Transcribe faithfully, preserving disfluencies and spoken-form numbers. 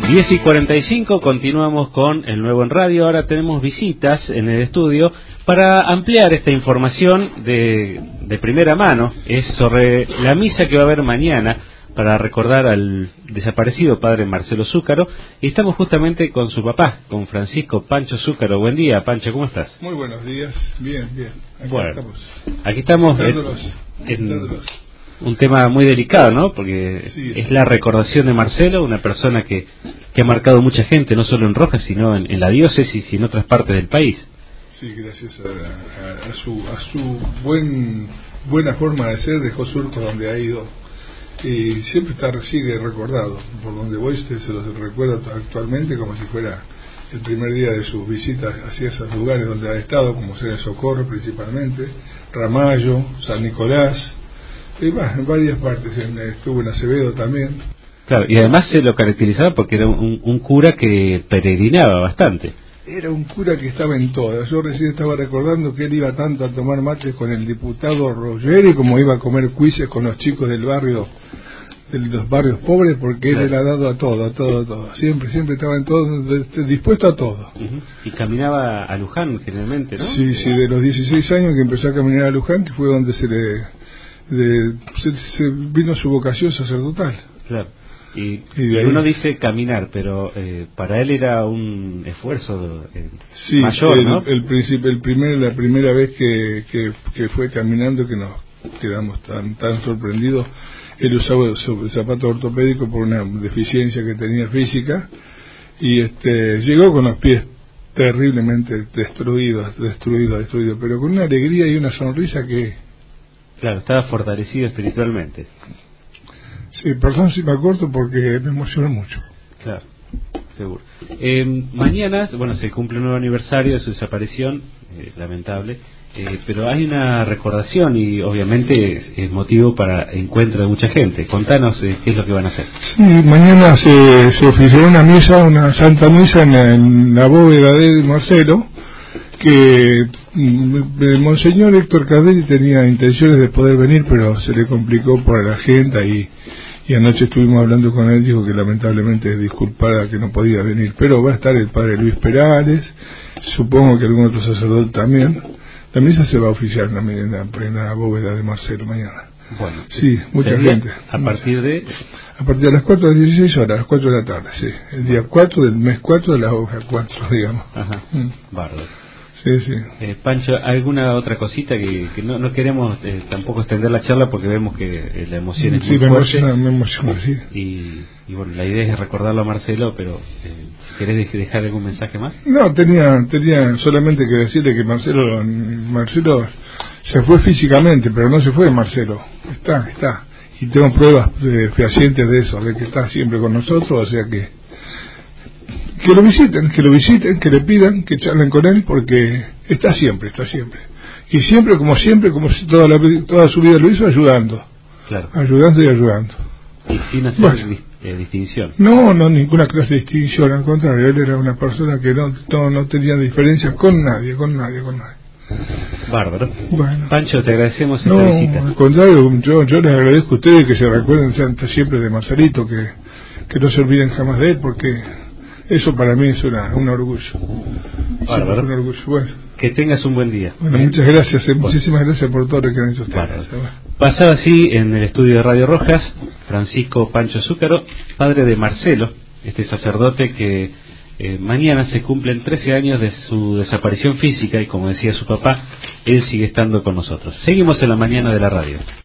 diez y cuarenta y cinco, continuamos con El Nuevo en Radio. Ahora tenemos visitas en el estudio para ampliar esta información de, de primera mano. Es sobre la misa que va a haber mañana para recordar al desaparecido padre Marcelo Zúcaro. Y estamos justamente con su papá, con Francisco Pancho Zúcaro. Buen día, Pancho, ¿cómo estás? Muy buenos días, bien, bien. Aquí bueno, estamos. Aquí estamos en, en un tema muy delicado, ¿no? Porque sí, es sí. la recordación de Marcelo, una persona que, que ha marcado mucha gente, no solo en Rojas, sino en, en la diócesis y en otras partes del país. Sí, gracias a, a, a su a su buen buena forma de ser, dejó surco donde ha ido y siempre está sigue recordado. Por donde voy se lo recuerda actualmente como si fuera el primer día de sus visitas hacia esos lugares donde ha estado, como Sede Socorro principalmente, Ramallo, San Nicolás, y bueno, en varias partes. Estuvo en Acevedo también. Claro, y además se lo caracterizaba porque era un, un cura que peregrinaba bastante. Era un cura que estaba en todas. Yo recién estaba recordando que él iba tanto a tomar mates con el diputado Rogeri como iba a comer cuises con los chicos del barrio, de los barrios pobres, porque claro. él era dado a todo, a todo, a todo. Siempre, siempre estaba en todo, dispuesto a todo. Uh-huh. Y caminaba a Luján generalmente, ¿no? Sí, sí, de los dieciséis años que empezó a caminar a Luján, que fue donde se le de, se, se vino su vocación sacerdotal. Claro. Y, y ahí... uno dice caminar, pero eh, para él era un esfuerzo eh, sí, mayor, el, ¿no? El principio, el primer, la primera vez que, que, que fue caminando, que nos quedamos tan tan sorprendidos. Él usaba el zapato ortopédico por una deficiencia que tenía física y este llegó con los pies terriblemente destruidos, destruidos, destruidos, pero con una alegría y una sonrisa que... Claro, estaba fortalecido espiritualmente. Sí, perdón si me acorto porque me emociona mucho. Claro, seguro. Eh, mañana, bueno, se cumple un nuevo aniversario de su desaparición, eh, lamentable, eh, pero hay una recordación y obviamente es, es motivo para encuentro de mucha gente. Contanos eh, qué es lo que van a hacer. Sí, mañana se, se oficiará una misa, una santa misa en, en la bóveda de Marcelo, que el monseñor Héctor Cardelli tenía intenciones de poder venir, pero se le complicó por la agenda y, y anoche estuvimos hablando con él, dijo que lamentablemente disculpara que no podía venir, pero va a estar el padre Luis Perales, supongo que algún otro sacerdote también. La misa se va a oficiar en la, en la, en la bóveda de Marcelo mañana. Bueno, sí, mucha gente. ¿A partir de? A partir de las cuatro de las dieciséis horas, a las cuatro de la tarde, sí. El día cuatro del mes cuatro de la hoja cuatro, digamos. Ajá, mm. Bárbaro. Sí, sí. Eh, Pancho, ¿alguna otra cosita que, que no, no queremos eh, tampoco extender la charla porque vemos que eh, la emoción es sí, muy me fuerte? Emociona, me emociona, sí. Y, y bueno, la idea es recordarlo a Marcelo, pero eh, ¿querés dejar algún mensaje más? No, tenía tenía solamente que decirle que Marcelo Marcelo se fue físicamente, pero no se fue Marcelo. Está, está. Y tengo pruebas eh, fehacientes de eso, de que está siempre con nosotros, o sea que que lo visiten, que lo visiten, que le pidan, que charlen con él, porque está siempre, está siempre. Y siempre, como siempre, como si toda, la, toda su vida lo hizo, ayudando. Claro. Ayudando y ayudando. Y sin hacer bueno, eh, distinción. No, no, ninguna clase de distinción, al contrario, él era una persona que no, no, no tenía diferencias con nadie, con nadie, con nadie. Bárbaro. Bueno. Pancho, te agradecemos esta no, visita. Al contrario, yo, yo les agradezco a ustedes que se recuerden siempre de Marcelito, que, que no se olviden jamás de él, porque... eso para mí es una, un orgullo. Bárbaro. Un orgullo. Bueno. Que tengas un buen día. Bueno, ¿eh? Muchas gracias. Eh, muchísimas gracias por todo lo que han hecho ustedes. Pasaba así en el estudio de Radio Rojas, Francisco Pancho Zúcaro, padre de Marcelo, este sacerdote que eh, mañana se cumplen trece años de su desaparición física y como decía su papá, él sigue estando con nosotros. Seguimos en la mañana de la radio.